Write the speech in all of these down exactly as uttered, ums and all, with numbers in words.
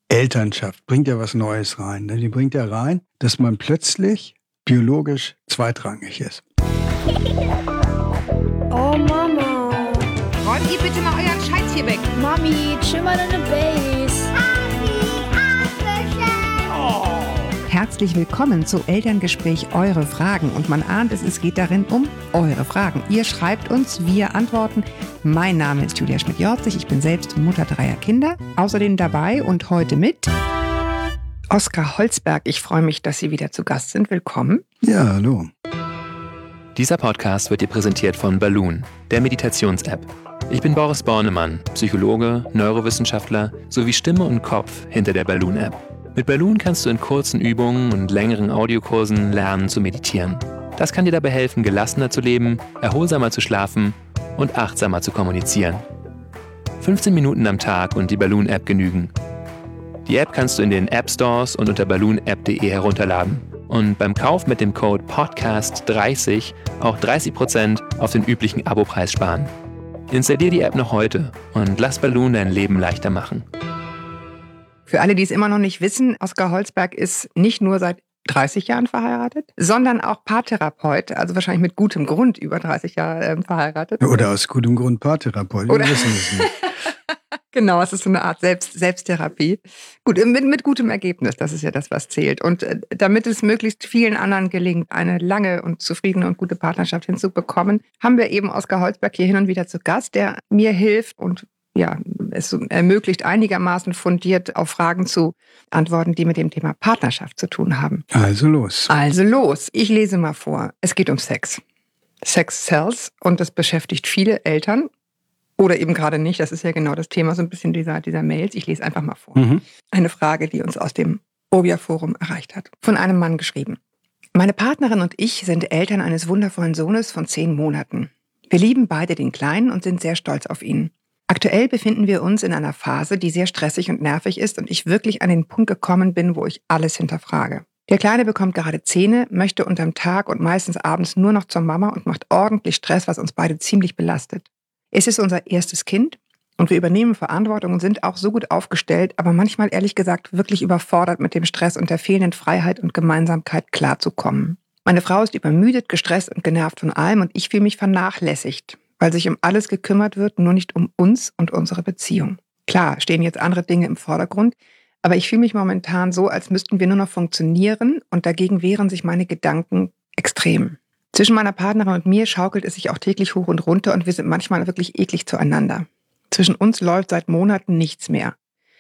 Elternschaft bringt ja was Neues rein. Ne? Die bringt ja rein, dass man plötzlich biologisch zweitrangig ist. Oh Mama. Räumt ihr bitte mal euren Scheiß hier weg. Mami, chill mal deine Base. Herzlich willkommen zu Elterngespräch Eure Fragen. Und man ahnt es, es geht darin um eure Fragen. Ihr schreibt uns, wir antworten. Mein Name ist Julia Schmidt-Jorzig, ich bin selbst Mutter dreier Kinder. Außerdem dabei und heute mit Oskar Holzberg. Ich freue mich, dass Sie wieder zu Gast sind. Willkommen. Ja, hallo. Dieser Podcast wird dir präsentiert von Balloon, der Meditations-App. Ich bin Boris Bornemann, Psychologe, Neurowissenschaftler sowie Stimme und Kopf hinter der Balloon-App. Mit Balloon kannst du in kurzen Übungen und längeren Audiokursen lernen zu meditieren. Das kann dir dabei helfen, gelassener zu leben, erholsamer zu schlafen und achtsamer zu kommunizieren. fünfzehn Minuten am Tag und die Balloon-App genügen. Die App kannst du in den App-Stores und unter balloon app punkt de herunterladen. Und beim Kauf mit dem Code Podcast dreißig auch dreißig Prozent auf den üblichen Abopreis sparen. Installier die App noch heute und lass Balloon dein Leben leichter machen. Für alle, die es immer noch nicht wissen, Oskar Holzberg ist nicht nur seit dreißig Jahren verheiratet, sondern auch Paartherapeut, also wahrscheinlich mit gutem Grund über dreißig Jahre äh, verheiratet. Oder aus gutem Grund Paartherapeut, wir Oder wissen es nicht. Genau, es ist so eine Art Selbst- Selbsttherapie. Gut, mit, mit gutem Ergebnis, das ist ja das, was zählt. Und äh, damit es möglichst vielen anderen gelingt, eine lange und zufriedene und gute Partnerschaft hinzubekommen, haben wir eben Oskar Holzberg hier hin und wieder zu Gast, der mir hilft und ja, es ermöglicht einigermaßen fundiert auf Fragen zu antworten, die mit dem Thema Partnerschaft zu tun haben. Also los. Also los, ich lese mal vor. Es geht um Sex. Sex sells und das beschäftigt viele Eltern oder eben gerade nicht. Das ist ja genau das Thema so ein bisschen dieser, dieser Mails. Ich lese einfach mal vor. Mhm. Eine Frage, die uns aus dem Ovia-Forum erreicht hat. Von einem Mann geschrieben. Meine Partnerin und ich sind Eltern eines wundervollen Sohnes von zehn Monaten. Wir lieben beide den Kleinen und sind sehr stolz auf ihn. Aktuell befinden wir uns in einer Phase, die sehr stressig und nervig ist und ich wirklich an den Punkt gekommen bin, wo ich alles hinterfrage. Der Kleine bekommt gerade Zähne, möchte unterm Tag und meistens abends nur noch zur Mama und macht ordentlich Stress, was uns beide ziemlich belastet. Es ist unser erstes Kind und wir übernehmen Verantwortung und sind auch so gut aufgestellt, aber manchmal ehrlich gesagt wirklich überfordert mit dem Stress und der fehlenden Freiheit und Gemeinsamkeit klarzukommen. Meine Frau ist übermüdet, gestresst und genervt von allem und ich fühle mich vernachlässigt, weil sich um alles gekümmert wird, nur nicht um uns und unsere Beziehung. Klar, stehen jetzt andere Dinge im Vordergrund, aber ich fühle mich momentan so, als müssten wir nur noch funktionieren und dagegen wehren sich meine Gedanken extrem. Zwischen meiner Partnerin und mir schaukelt es sich auch täglich hoch und runter und wir sind manchmal wirklich eklig zueinander. Zwischen uns läuft seit Monaten nichts mehr.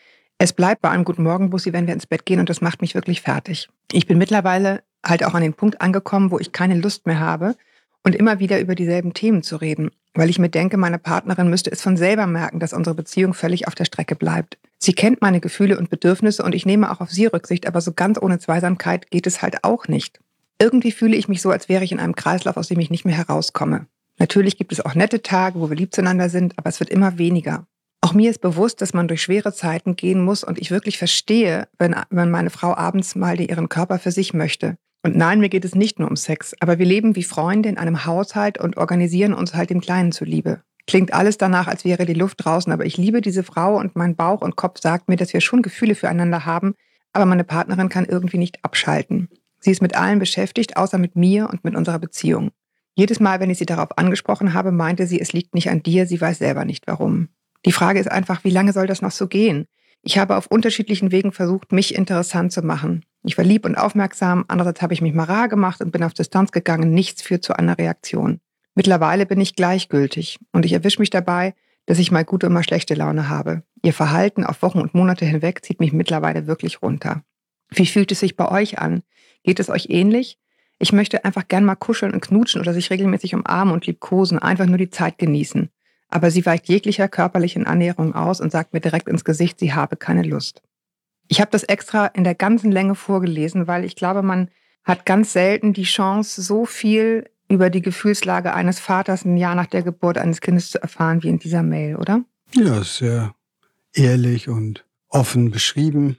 Es bleibt bei einem guten Morgenbussi, wenn wir ins Bett gehen und das macht mich wirklich fertig. Ich bin mittlerweile halt auch an den Punkt angekommen, wo ich keine Lust mehr habe, und immer wieder über dieselben Themen zu reden, weil ich mir denke, meine Partnerin müsste es von selber merken, dass unsere Beziehung völlig auf der Strecke bleibt. Sie kennt meine Gefühle und Bedürfnisse und ich nehme auch auf sie Rücksicht, aber so ganz ohne Zweisamkeit geht es halt auch nicht. Irgendwie fühle ich mich so, als wäre ich in einem Kreislauf, aus dem ich nicht mehr herauskomme. Natürlich gibt es auch nette Tage, wo wir lieb zueinander sind, aber es wird immer weniger. Auch mir ist bewusst, dass man durch schwere Zeiten gehen muss und ich wirklich verstehe, wenn, wenn meine Frau abends mal ihren Körper für sich möchte. Und nein, mir geht es nicht nur um Sex, aber wir leben wie Freunde in einem Haushalt und organisieren uns halt dem Kleinen zuliebe. Klingt alles danach, als wäre die Luft draußen, aber ich liebe diese Frau und mein Bauch und Kopf sagt mir, dass wir schon Gefühle füreinander haben, aber meine Partnerin kann irgendwie nicht abschalten. Sie ist mit allem beschäftigt, außer mit mir und mit unserer Beziehung. Jedes Mal, wenn ich sie darauf angesprochen habe, meinte sie, es liegt nicht an dir, sie weiß selber nicht warum. Die Frage ist einfach, wie lange soll das noch so gehen? Ich habe auf unterschiedlichen Wegen versucht, mich interessant zu machen. Ich war lieb und aufmerksam, andererseits habe ich mich mal rar gemacht und bin auf Distanz gegangen, nichts führt zu einer Reaktion. Mittlerweile bin ich gleichgültig und ich erwische mich dabei, dass ich mal gute und mal schlechte Laune habe. Ihr Verhalten auf Wochen und Monate hinweg zieht mich mittlerweile wirklich runter. Wie fühlt es sich bei euch an? Geht es euch ähnlich? Ich möchte einfach gern mal kuscheln und knutschen oder sich regelmäßig umarmen und liebkosen, einfach nur die Zeit genießen. Aber sie weicht jeglicher körperlichen Annäherung aus und sagt mir direkt ins Gesicht, sie habe keine Lust. Ich habe das extra in der ganzen Länge vorgelesen, weil ich glaube, man hat ganz selten die Chance, so viel über die Gefühlslage eines Vaters ein Jahr nach der Geburt eines Kindes zu erfahren wie in dieser Mail, oder? Ja, sehr ehrlich und offen beschrieben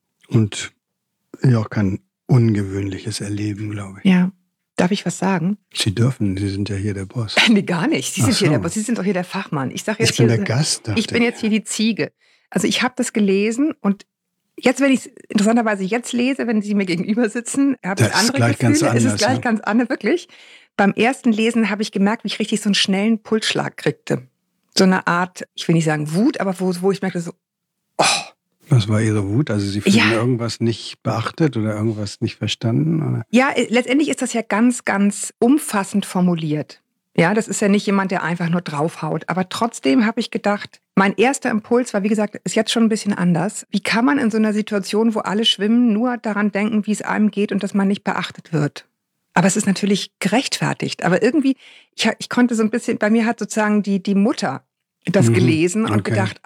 und ja auch kein ungewöhnliches Erleben, glaube ich. Ja. Darf ich was sagen? Sie dürfen, Sie sind ja hier der Boss. Nee, gar nicht. Sie sind Ach hier so. der Boss. Sie sind doch hier der Fachmann. Ich sag jetzt Ich bin hier, der Gast. dachte ich bin jetzt hier die Ziege. Also ich habe das gelesen und Jetzt, wenn ich es interessanterweise jetzt lese, wenn Sie mir gegenüber sitzen, habe ich Das ist andere gleich ganz Gefühle. Es ist anders, gleich ja. ganz anders, wirklich. Beim ersten Lesen habe ich gemerkt, wie ich richtig so einen schnellen Pulsschlag kriegte. So eine Art, ich will nicht sagen Wut, aber wo, wo ich merkte so, oh. Was war Ihre Wut? Also Sie fühlen Ja. irgendwas nicht beachtet oder irgendwas nicht verstanden? Oder? Ja, äh, letztendlich ist das ja ganz, ganz umfassend formuliert. Ja, das ist ja nicht jemand, der einfach nur draufhaut. Aber trotzdem habe ich gedacht, mein erster Impuls war, wie gesagt, ist jetzt schon ein bisschen anders. Wie kann man in so einer Situation, wo alle schwimmen, nur daran denken, wie es einem geht und dass man nicht beachtet wird? Aber es ist natürlich gerechtfertigt. Aber irgendwie, ich, ich konnte so ein bisschen, bei mir hat sozusagen die, die Mutter das Mhm, gelesen und okay. gedacht,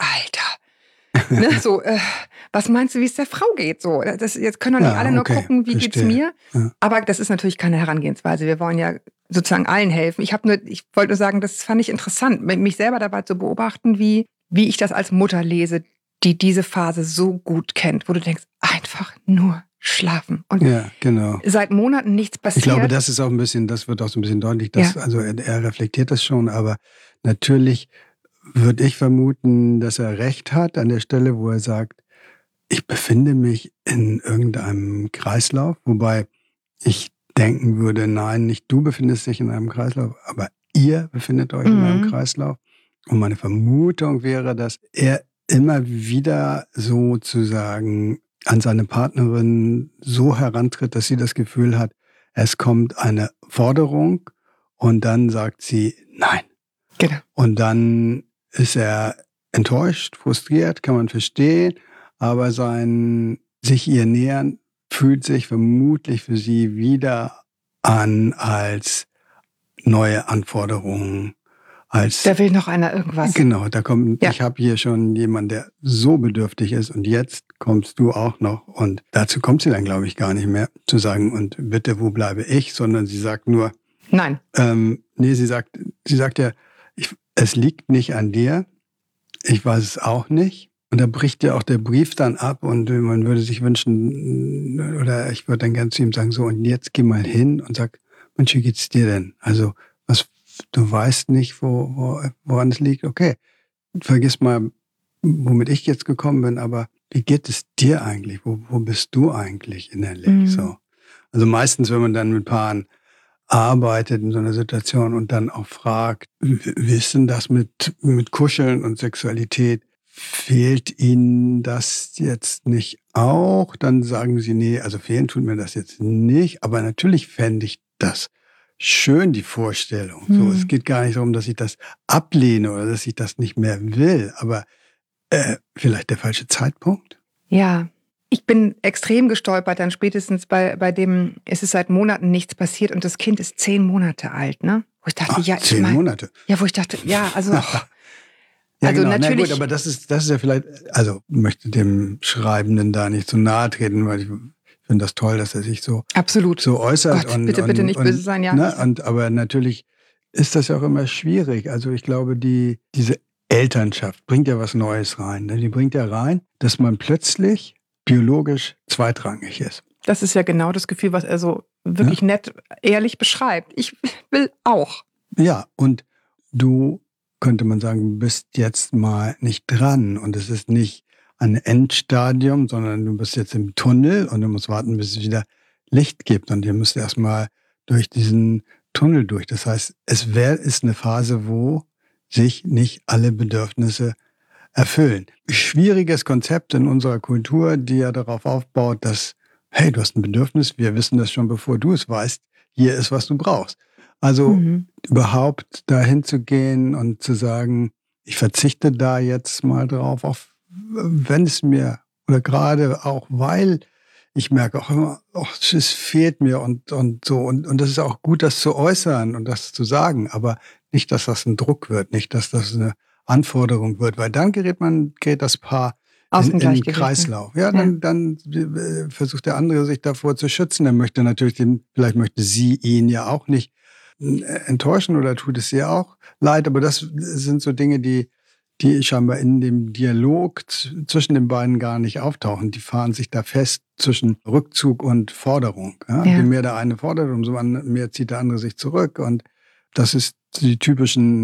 Alter, ne, so, äh, was meinst du, wie es der Frau geht? So, das, jetzt können doch nicht Ja, alle nur okay, gucken, wie geht's verstehe. mir. Ja. Aber das ist natürlich keine Herangehensweise. Wir wollen ja sozusagen allen helfen. Ich habe nur, ich wollte nur sagen, das fand ich interessant, mich selber dabei zu beobachten, wie, wie ich das als Mutter lese, die diese Phase so gut kennt, wo du denkst, einfach nur schlafen. Und Ja, genau. seit Monaten nichts passiert. Ich glaube, das ist auch ein bisschen, das wird auch so ein bisschen deutlich, dass, Ja. also er, er reflektiert das schon, aber natürlich würde ich vermuten, dass er recht hat an der Stelle, wo er sagt, ich befinde mich in irgendeinem Kreislauf, wobei ich denken würde, nein, nicht du befindest dich in einem Kreislauf, aber ihr befindet euch in Mhm. einem Kreislauf. Und meine Vermutung wäre, dass er immer wieder sozusagen an seine Partnerin so herantritt, dass sie das Gefühl hat, es kommt eine Forderung und dann sagt sie nein. Genau. Und dann ist er enttäuscht, frustriert, kann man verstehen, aber sein sich ihr nähern fühlt sich vermutlich für sie wieder an als neue Anforderungen, als Da will noch einer irgendwas. genau, da kommt, Ja. ich habe hier schon jemanden, der so bedürftig ist und jetzt kommst du auch noch und dazu kommt sie dann, glaube ich, gar nicht mehr zu sagen und bitte, wo bleibe ich, sondern sie sagt nur, Nein. ähm, nee, sie sagt, sie sagt ja, ich, es liegt nicht an dir, ich weiß es auch nicht. Und da bricht ja auch der Brief dann ab und man würde sich wünschen, oder ich würde dann gerne zu ihm sagen, so und jetzt geh mal hin und sag, Mensch, wie geht's dir denn? Also, was, du weißt nicht, wo, wo, woran es liegt? Okay, vergiss mal, womit ich jetzt gekommen bin, aber wie geht es dir eigentlich? Wo, wo bist du eigentlich innerlich? Mhm. So. Also meistens, wenn man dann mit Paaren arbeitet in so einer Situation und dann auch fragt, wie wie ist denn das mit, mit Kuscheln und Sexualität? Fehlt Ihnen das jetzt nicht auch? Dann sagen Sie, nee, also fehlen tut mir das jetzt nicht. Aber natürlich fände ich das schön, die Vorstellung. Hm. So, es geht gar nicht darum, dass ich das ablehne oder dass ich das nicht mehr will. Aber äh, vielleicht der falsche Zeitpunkt? Ja. Ich bin extrem gestolpert, dann spätestens bei, bei dem, es ist seit Monaten nichts passiert und das Kind ist zehn Monate alt, ne? Wo ich dachte, Ach, ja, ich zehn mein, Monate. ja, wo ich dachte, ja, also, Ja, also genau. natürlich. Na gut, aber das ist, das ist ja vielleicht, also ich möchte dem Schreibenden da nicht zu nahe treten, weil ich finde das toll, dass er sich so, absolut. so äußert. Gott, und, bitte, und, bitte nicht und, böse sein, ja. Ne, und, aber natürlich ist das ja auch immer schwierig. Also ich glaube, die, diese Elternschaft bringt ja was Neues rein. Ne? Die bringt ja rein, dass man plötzlich biologisch zweitrangig ist. Das ist ja genau das Gefühl, was er so wirklich nett, ehrlich beschreibt. Ich will auch. Ja, und du, könnte man sagen, bist jetzt mal nicht dran und es ist nicht ein Endstadium, sondern du bist jetzt im Tunnel und du musst warten, bis es wieder Licht gibt und ihr müsst erstmal durch diesen Tunnel durch. Das heißt, es wär, ist eine Phase, wo sich nicht alle Bedürfnisse erfüllen. Schwieriges Konzept in unserer Kultur, die ja darauf aufbaut, dass, hey, du hast ein Bedürfnis, wir wissen das schon, bevor du es weißt, hier ist, was du brauchst. Also Mhm. überhaupt dahin zu gehen und zu sagen, ich verzichte da jetzt mal drauf, auch wenn es mir, oder gerade auch, weil ich merke auch immer, oh, es fehlt mir und, und so. Und, und das ist auch gut, das zu äußern und das zu sagen, aber nicht, dass das ein Druck wird, nicht, dass das eine Anforderung wird, weil dann gerät man, gerät das Paar Aus in, dem in den Gleichgewicht, Kreislauf. Ja, dann, dann äh, versucht der andere sich davor zu schützen. Er möchte natürlich, den, vielleicht möchte sie ihn ja auch nicht äh, enttäuschen oder tut es ihr auch leid, aber das sind so Dinge, die, die scheinbar in dem Dialog z- zwischen den beiden gar nicht auftauchen. Die fahren sich da fest zwischen Rückzug und Forderung. Ja? Ja. Je mehr der eine fordert, umso mehr zieht der andere sich zurück und das ist die typischen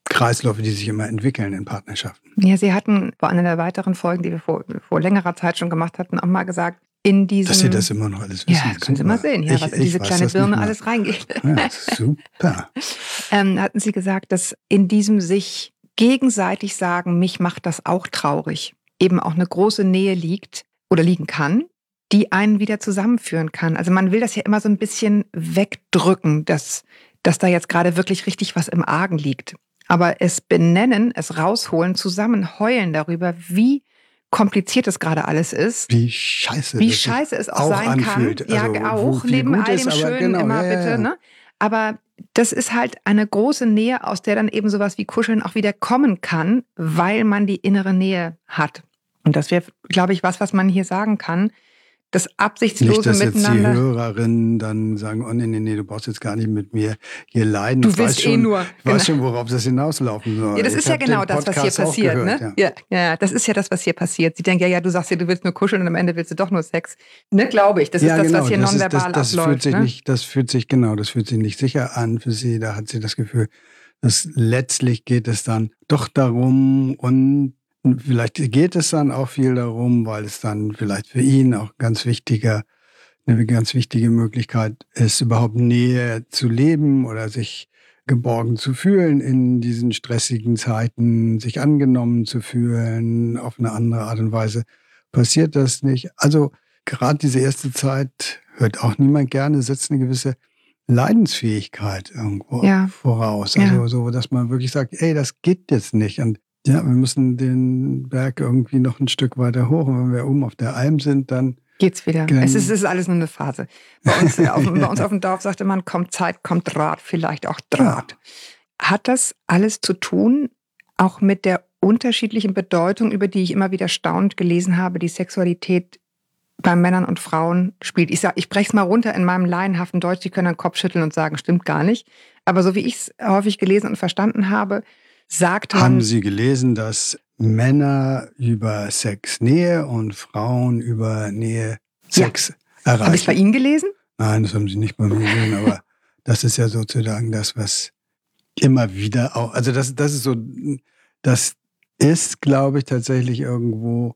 Kreisläufe, die sich immer entwickeln in Partnerschaften. Ja, Sie hatten bei einer der weiteren Folgen, die wir vor, vor längerer Zeit schon gemacht hatten, auch mal gesagt, in diesem... Dass Sie das immer noch alles wissen. Ja, können Sie mal sehen, ja, ich, was in diese kleine Birne alles reingeht. Ja, super. ähm, hatten Sie gesagt, dass in diesem sich gegenseitig sagen, mich macht das auch traurig, eben auch eine große Nähe liegt oder liegen kann, die einen wieder zusammenführen kann. Also man will das ja immer so ein bisschen wegdrücken, dass, dass da jetzt gerade wirklich richtig was im Argen liegt. Aber es benennen, es rausholen, zusammen heulen darüber, wie kompliziert es gerade alles ist. Wie scheiße Wie das scheiße es auch, auch sein anfühlt. kann. Ja, Also, auch, wo viel neben gut all ist, dem aber Schönen genau, immer ja, ja, bitte. ja. Ne? Aber das ist halt eine große Nähe, aus der dann eben sowas wie Kuscheln auch wieder kommen kann, weil man die innere Nähe hat. Und das wäre, glaube ich, was, was man hier sagen kann. Das absichtslose Nicht, dass Miteinander. jetzt die Hörerinnen dann sagen, oh nee, nee, nee, du brauchst jetzt gar nicht mit mir hier leiden. Du Ich willst weiß eh schon, nur. Ich weiß Genau. schon, worauf das hinauslaufen soll. Ja, das Ich ist ja hab genau den das, was hier Podcast auch passiert. gehört, Ne? ja. Ja, ja, das ist ja das, was hier passiert. Sie denken, ja, ja, du sagst ja, du willst nur kuscheln und am Ende willst du doch nur Sex. Ne, glaube ich. Das Ja, ist das, genau, was hier das ist- nonverbal das, das abläuft. Fühlt sich ne? nicht, das fühlt sich, genau, das fühlt sich nicht sicher an für sie. Da hat sie das Gefühl, dass letztlich geht es dann doch darum und vielleicht geht es dann auch viel darum, weil es dann vielleicht für ihn auch ganz wichtiger, eine ganz wichtige Möglichkeit ist, überhaupt Nähe zu leben oder sich geborgen zu fühlen in diesen stressigen Zeiten, sich angenommen zu fühlen auf eine andere Art und Weise. Passiert das nicht? Also gerade diese erste Zeit hört auch niemand gerne, setzt eine gewisse Leidensfähigkeit irgendwo Ja. voraus. Ja. Also so, dass man wirklich sagt, ey, das geht jetzt nicht. Und ja, wir müssen den Berg irgendwie noch ein Stück weiter hoch. Und wenn wir oben auf der Alm sind, dann Geht's wieder. Gen- Es ist, es ist alles nur eine Phase. Bei uns, auf, bei uns auf dem Dorf sagte man, kommt Zeit, kommt Draht, vielleicht auch Draht. Hat das alles zu tun, auch mit der unterschiedlichen Bedeutung, über die ich immer wieder staunend gelesen habe, die Sexualität bei Männern und Frauen spielt? Ich sag, ich breche es mal runter in meinem laienhaften Deutsch, die können den Kopf schütteln und sagen, stimmt gar nicht. Aber so wie ich es häufig gelesen und verstanden habe, sagt man... haben Sie gelesen, dass Männer über Sex Nähe und Frauen über Nähe Sex erreichen? Habe ich bei Ihnen gelesen? Nein, das haben Sie nicht bei mir gesehen, aber das ist ja sozusagen das, was immer wieder auch, also das, das ist so, das ist, glaube ich, tatsächlich irgendwo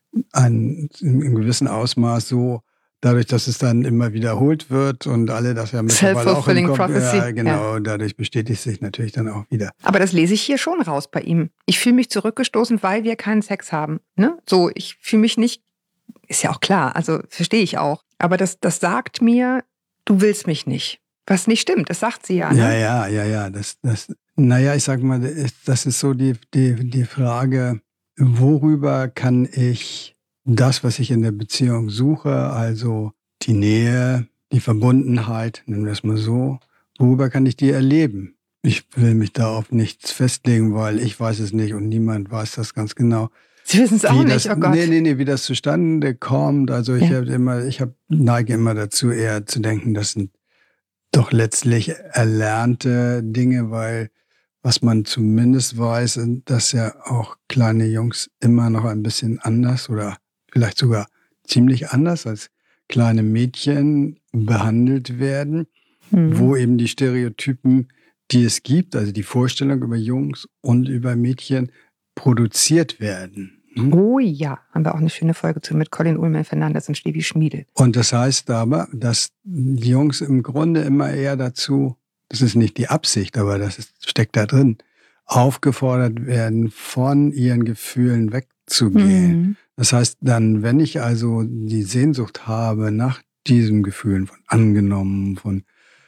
ein, in einem gewissen Ausmaß so, dadurch, dass es dann immer wiederholt wird und alle das ja mittlerweile auch im Self-fulfilling Kopf, prophecy. ja, genau, dadurch bestätigt sich natürlich dann auch wieder. Aber das lese ich hier schon raus bei ihm. Ich fühle mich zurückgestoßen, weil wir keinen Sex haben. Ne? So, ich fühle mich nicht, ist ja auch klar, also verstehe ich auch. Aber das, das sagt mir, du willst mich nicht. Was nicht stimmt, das sagt sie ja. Ne? Ja, ja, ja, ja. Das, das, naja, ich sag mal, das ist so die, die, die Frage, worüber kann ich das, was ich in der Beziehung suche, also die Nähe, die Verbundenheit, nennen wir es mal so, worüber kann ich die erleben? Ich will mich da auf nichts festlegen, weil ich weiß es nicht und niemand weiß das ganz genau. Sie wissen es auch Wie nicht, das, oh Gott. Nee, nee, nee, wie das zustande kommt. Also ich Ja. habe immer, ich hab, neige immer dazu, eher zu denken, das sind doch letztlich erlernte Dinge, weil was man zumindest weiß, dass ja auch kleine Jungs immer noch ein bisschen anders oder vielleicht sogar ziemlich anders als kleine Mädchen behandelt werden, Hm. wo eben die Stereotypen, die es gibt, also die Vorstellung über Jungs und über Mädchen produziert werden. Hm? Oh ja, haben wir auch eine schöne Folge zu mit Colin Ullmann Fernandes und Stevie Schmiedel. Und das heißt aber, dass die Jungs im Grunde immer eher dazu, das ist nicht die Absicht, aber das ist, steckt da drin, aufgefordert werden, von ihren Gefühlen wegzugehen. Mhm. Das heißt dann, wenn ich also die Sehnsucht habe nach diesen Gefühlen von angenommen, von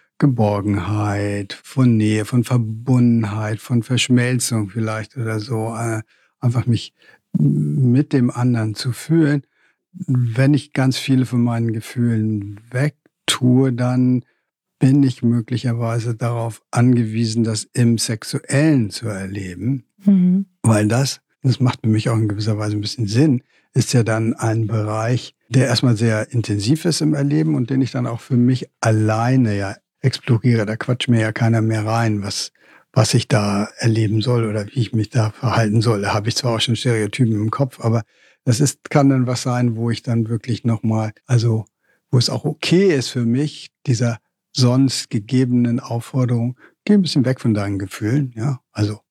Geborgenheit, von Nähe, von Verbundenheit, von Verschmelzung vielleicht oder so, äh, einfach mich mit dem anderen zu fühlen. Wenn ich ganz viele von meinen Gefühlen wegtue, dann bin ich möglicherweise darauf angewiesen, das im Sexuellen zu erleben, Mhm. weil das, das macht für mich auch in gewisser Weise ein bisschen Sinn, ist ja dann ein Bereich, der erstmal sehr intensiv ist im Erleben und den ich dann auch für mich alleine ja exploriere. Da quatscht mir ja keiner mehr rein, was, was ich da erleben soll oder wie ich mich da verhalten soll. Da habe ich zwar auch schon Stereotypen im Kopf, aber das ist, kann dann was sein, wo ich dann wirklich nochmal, also wo es auch okay ist für mich, dieser sonst gegebenen Aufforderung, geh ein bisschen weg von deinen Gefühlen, ja, also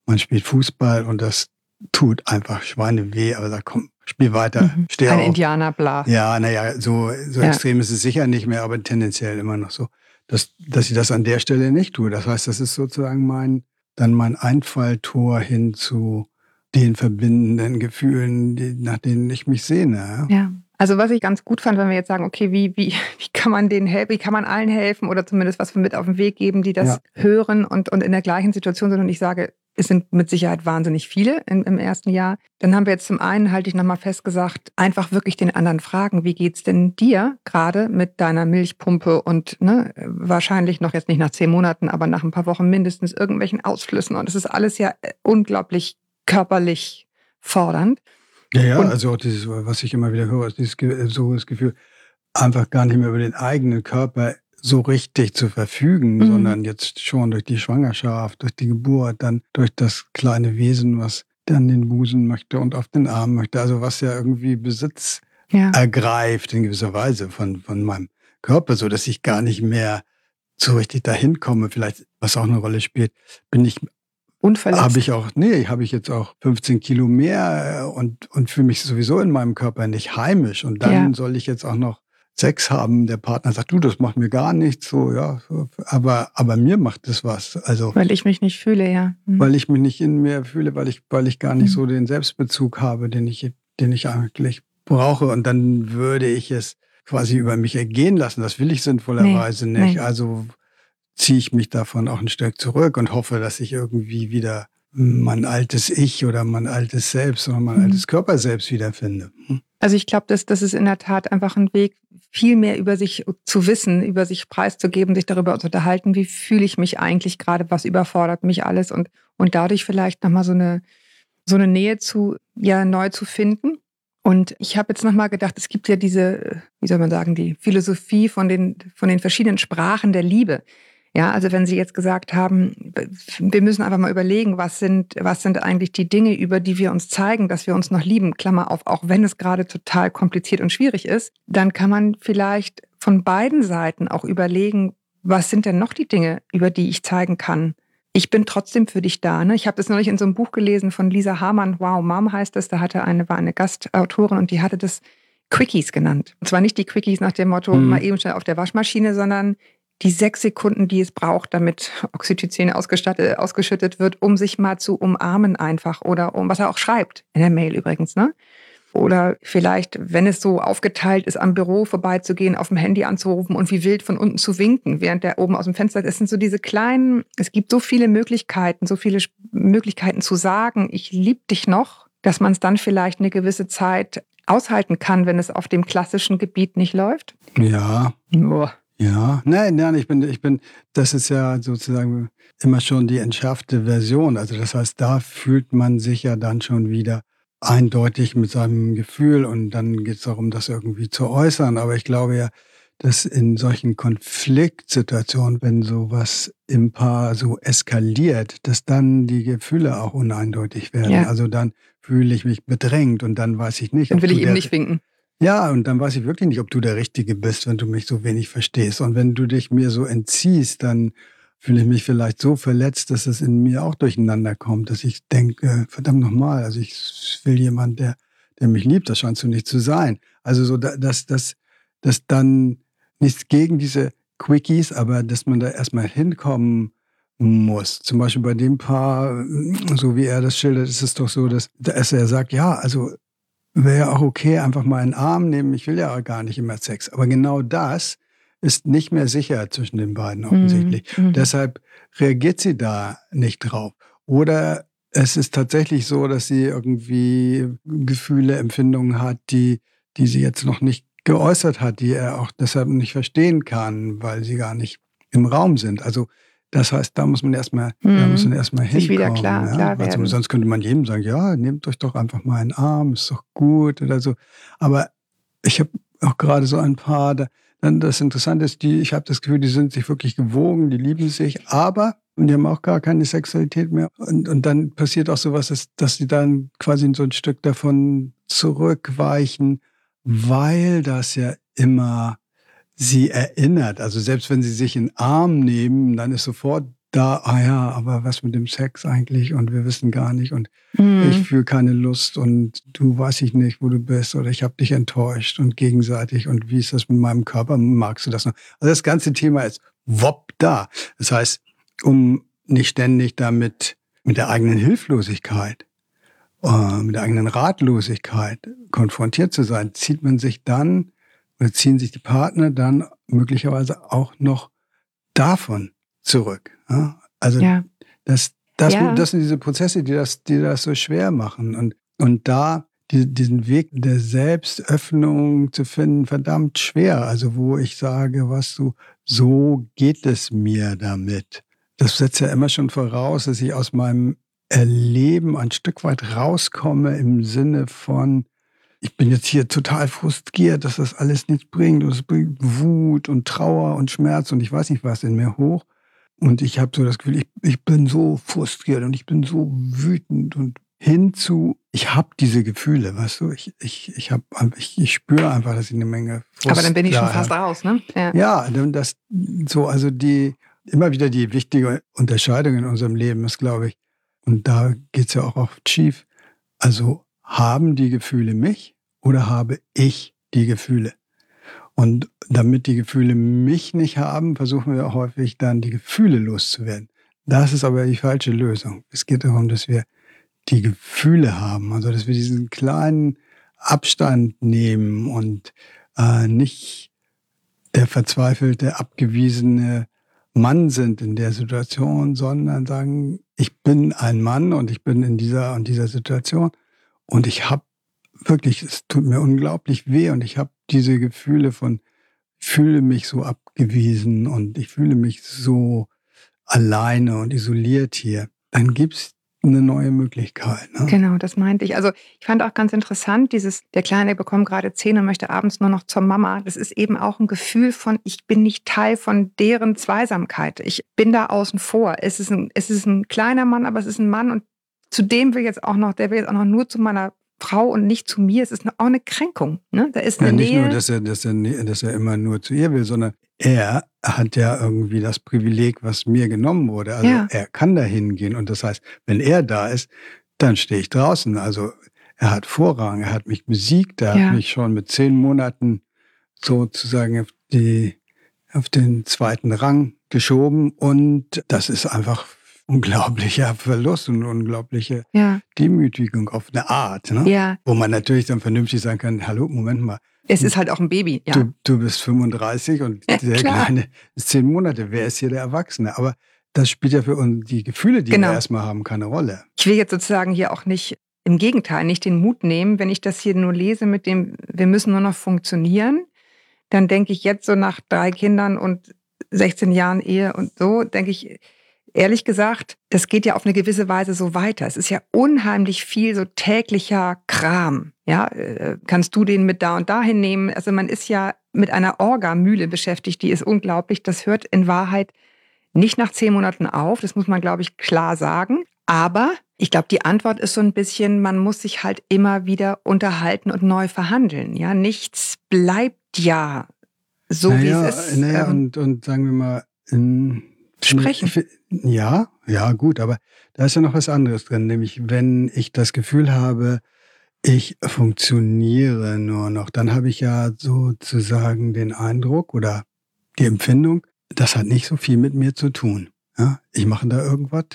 man spielt Fußball und das tut einfach Schweine weh, aber sagt, komm, spiel weiter, Mhm. steh Ein auf. Indianerblas. Ja, naja, so, so Ja. extrem ist es sicher nicht mehr, aber tendenziell immer noch so, dass, dass ich das an der Stelle nicht tue. Das heißt, das ist sozusagen mein, dann mein Einfalltor hin zu den verbindenden Gefühlen, die, nach denen ich mich sehne. Ja? Ja. Also was ich ganz gut fand, wenn wir jetzt sagen, okay, wie, wie, wie kann man denen helfen, wie kann man allen helfen oder zumindest was wir mit auf den Weg geben, die das Ja. hören und, und in der gleichen Situation sind. Und ich sage, es sind mit Sicherheit wahnsinnig viele in, im ersten Jahr. Dann haben wir jetzt zum einen, halte ich nochmal fest gesagt, einfach wirklich den anderen fragen, wie geht's denn dir gerade mit deiner Milchpumpe und ne, wahrscheinlich noch jetzt nicht nach zehn Monaten, aber nach ein paar Wochen mindestens irgendwelchen Ausflüssen. Und es ist alles ja unglaublich körperlich fordernd. Ja, ja, Und- also auch dieses, was ich immer wieder höre, ist dieses, Ge- so das Gefühl, einfach gar nicht mehr über den eigenen Körper so richtig zu verfügen, Mhm. sondern jetzt schon durch die Schwangerschaft, durch die Geburt, dann durch das kleine Wesen, was dann den Busen möchte und auf den Arm möchte. Also was ja irgendwie Besitz Ja. ergreift in gewisser Weise von, von meinem Körper, so dass ich gar nicht mehr so richtig dahin komme. Vielleicht, was auch eine Rolle spielt, bin ich Unverletzt. habe ich auch, nee, habe ich jetzt auch fünfzehn Kilo mehr äh, und, und fühle mich sowieso in meinem Körper nicht heimisch. Und dann Ja. soll ich jetzt auch noch Sex haben. Der Partner sagt, du, das macht mir gar nichts. So, ja, so, aber, aber mir macht das was. Also, Weil ich mich nicht fühle, ja. Mhm. weil ich mich nicht in mir fühle, weil ich, weil ich gar nicht Mhm. so den Selbstbezug habe, den ich, den ich eigentlich brauche. Und dann würde ich es quasi über mich ergehen lassen. Das will ich sinnvollerweise Nee, nicht. nee. Also ziehe ich mich davon auch ein Stück zurück und hoffe, dass ich irgendwie wieder mein altes Ich oder mein altes Selbst oder mein Mhm. altes Körper selbst wiederfinde. Hm? Also ich glaube, das, das ist in der Tat einfach ein Weg, viel mehr über sich zu wissen, über sich preiszugeben, sich darüber zu unterhalten, wie fühle ich mich eigentlich gerade, was überfordert mich alles und, und dadurch vielleicht nochmal so eine, so eine Nähe zu, ja, neu zu finden. Und ich habe jetzt nochmal gedacht, es gibt ja diese, wie soll man sagen, die Philosophie von den, von den verschiedenen Sprachen der Liebe. Ja, also wenn Sie jetzt gesagt haben, wir müssen einfach mal überlegen, was sind, was sind eigentlich die Dinge, über die wir uns zeigen, dass wir uns noch lieben, Klammer auf, auch wenn es gerade total kompliziert und schwierig ist, dann kann man vielleicht von beiden Seiten auch überlegen, was sind denn noch die Dinge, über die ich zeigen kann? Ich bin trotzdem für dich da. Ne? Ich habe das neulich in so einem Buch gelesen von Lisa Hamann, Wow Mom heißt das, da hatte eine, war eine Gastautorin und die hatte das Quickies genannt. Und zwar nicht die Quickies nach dem Motto, Mhm. mal eben schnell auf der Waschmaschine, sondern die sechs Sekunden, die es braucht, damit Oxytocin ausgestattet, ausgeschüttet wird, um sich mal zu umarmen einfach oder um, was er auch schreibt, in der Mail übrigens, ne? Oder vielleicht, wenn es so aufgeteilt ist, am Büro vorbeizugehen, auf dem Handy anzurufen und wie wild von unten zu winken, während der oben aus dem Fenster ist. Es sind so diese kleinen, es gibt so viele Möglichkeiten, so viele Möglichkeiten zu sagen, ich liebe dich noch, dass man es dann vielleicht eine gewisse Zeit aushalten kann, wenn es auf dem klassischen Gebiet nicht läuft. Ja, Boah. ja. Nein, nein, ich bin, ich bin, das ist ja sozusagen immer schon die entschärfte Version. Also das heißt, da fühlt man sich ja dann schon wieder eindeutig mit seinem Gefühl und dann geht es darum, das irgendwie zu äußern. Aber ich glaube ja, dass in solchen Konfliktsituationen, wenn sowas im Paar so eskaliert, dass dann die Gefühle auch uneindeutig werden. Ja. Also dann fühle ich mich bedrängt und dann weiß ich nicht, Dann ob will du ich eben der- nicht winken. Ja, und dann weiß ich wirklich nicht, ob du der Richtige bist, wenn du mich so wenig verstehst. Und wenn du dich mir so entziehst, dann fühle ich mich vielleicht so verletzt, dass es in mir auch durcheinander kommt, dass ich denke, verdammt nochmal, also ich will jemand, der, der mich liebt, das scheinst du nicht zu sein. Also so, da- dass, dass, dass dann nichts gegen diese Quickies, aber dass man da erstmal hinkommen muss. Zum Beispiel bei dem Paar, so wie er das schildert, ist es doch so, dass, dass er sagt, ja, also wäre ja auch okay, einfach mal einen Arm nehmen, ich will ja gar nicht immer Sex. Aber genau das ist nicht mehr sicher zwischen den beiden offensichtlich. Mhm. Deshalb reagiert sie da nicht drauf. Oder es ist tatsächlich so, dass sie irgendwie Gefühle, Empfindungen hat, die, die sie jetzt noch nicht geäußert hat, die er auch deshalb nicht verstehen kann, weil sie gar nicht im Raum sind. Also das heißt, da muss man erstmal, Mhm. da muss man erstmal Sich wieder hinkommen. klar- ja? klar Also, werden. sonst könnte man jedem sagen, ja, nehmt euch doch einfach mal einen Arm, ist doch gut oder so. Aber ich habe auch gerade so ein paar, da, dann das Interessante ist, die, ich habe das Gefühl, die sind sich wirklich gewogen, die lieben sich, aber und die haben auch gar keine Sexualität mehr. Und, und dann passiert auch sowas, dass, dass sie dann quasi so ein Stück davon zurückweichen, weil das ja immer sie erinnert. Also selbst wenn sie sich in den Arm nehmen, dann ist sofort da, ah ja, aber was mit dem Sex eigentlich und wir wissen gar nicht und Mhm. ich fühle keine Lust und du weiß ich nicht, wo du bist oder ich habe dich enttäuscht und gegenseitig und wie ist das mit meinem Körper, magst du das noch? Also das ganze Thema ist wopp da. Das heißt, um nicht ständig damit mit der eigenen Hilflosigkeit, äh, mit der eigenen Ratlosigkeit konfrontiert zu sein, zieht man sich dann oder ziehen sich die Partner dann möglicherweise auch noch davon zurück. Ja? Also Ja. das, das, Ja. das sind diese Prozesse, die das, die das so schwer machen. Und, und da die, diesen Weg der Selbstöffnung zu finden, verdammt schwer. Also wo ich sage, was du, so geht es mir damit. Das setzt ja immer schon voraus, dass ich aus meinem Erleben ein Stück weit rauskomme im Sinne von, ich bin jetzt hier total frustriert, dass das alles nichts bringt. Und es bringt Wut und Trauer und Schmerz und ich weiß nicht was in mir hoch. Und ich habe so das Gefühl, ich, ich bin so frustriert und ich bin so wütend und hinzu, ich habe diese Gefühle, weißt du, ich, ich, ich, hab, ich, ich spüre einfach, dass ich eine Menge Frust Aber dann bin ich schon da fast habe. raus, ne? Ja. Ja, das so, also die, immer wieder die wichtige Unterscheidung in unserem Leben ist, glaube ich, und da geht es ja auch oft schief, also haben die Gefühle mich oder habe ich die Gefühle? Und damit die Gefühle mich nicht haben, versuchen wir häufig dann die Gefühle loszuwerden. Das ist aber die falsche Lösung. Es geht darum, dass wir die Gefühle haben, also dass wir diesen kleinen Abstand nehmen und äh, nicht der verzweifelte, abgewiesene Mann sind in der Situation, sondern sagen, ich bin ein Mann und ich bin in dieser und dieser Situation und ich habe wirklich, es tut mir unglaublich weh und ich habe diese Gefühle von, ich fühle mich so abgewiesen und ich fühle mich so alleine und isoliert hier. Dann gibt es eine neue Möglichkeit. Ne? Genau, das meinte ich. Also ich fand auch ganz interessant, dieses, der Kleine bekommt gerade zehn und möchte abends nur noch zur Mama. Das ist eben auch ein Gefühl von, ich bin nicht Teil von deren Zweisamkeit. Ich bin da außen vor. Es ist ein, es ist ein kleiner Mann, aber es ist ein Mann und zu dem will jetzt auch noch, der will jetzt auch noch nur zu meiner Frau und nicht zu mir. Es ist auch eine Kränkung. Ne? Da ist eine Ja, nicht Nähe. nur, dass er, dass, er, dass er immer nur zu ihr will, sondern er hat ja irgendwie das Privileg, was mir genommen wurde. Also Ja. er kann da hingehen. Und das heißt, wenn er da ist, dann stehe ich draußen. Also er hat Vorrang, er hat mich besiegt, er Ja. hat mich schon mit zehn Monaten sozusagen auf, die, auf den zweiten Rang geschoben. Und das ist einfach unglaublicher Verlust und unglaubliche Ja, Demütigung auf eine Art. Ne? ja. Wo man natürlich dann vernünftig sagen kann, hallo, Moment mal, Es ist halt auch ein Baby. Ja. du, du bist fünfunddreißig und Ja, der klar. Kleine ist zehn Monate. Wer ist hier der Erwachsene? Aber das spielt ja für uns die Gefühle, die Genau. wir erstmal haben, keine Rolle. Ich will jetzt sozusagen hier auch nicht, im Gegenteil, nicht den Mut nehmen, wenn ich das hier nur lese mit dem, wir müssen nur noch funktionieren, dann denke ich jetzt so nach drei Kindern und sechzehn Jahren Ehe und so, denke ich, ehrlich gesagt, das geht ja auf eine gewisse Weise so weiter. Es ist ja unheimlich viel so täglicher Kram. Ja, äh, kannst du den mit da und dahin nehmen? Also man ist ja mit einer Orgamühle beschäftigt, die ist unglaublich. Das hört in Wahrheit nicht nach zehn Monaten auf. Das muss man, glaube ich, klar sagen. Aber ich glaube, die Antwort ist so ein bisschen, man muss sich halt immer wieder unterhalten und neu verhandeln. Ja, nichts bleibt ja so, naja, wie es ist. Naja, Ähm, und, und sagen wir mal, in, Sprechen. Ich, ja, ja, gut, aber da ist ja noch was anderes drin, nämlich wenn ich das Gefühl habe, ich funktioniere nur noch, dann habe ich ja sozusagen den Eindruck oder die Empfindung, das hat nicht so viel mit mir zu tun. Ja? Ich mache da irgendwas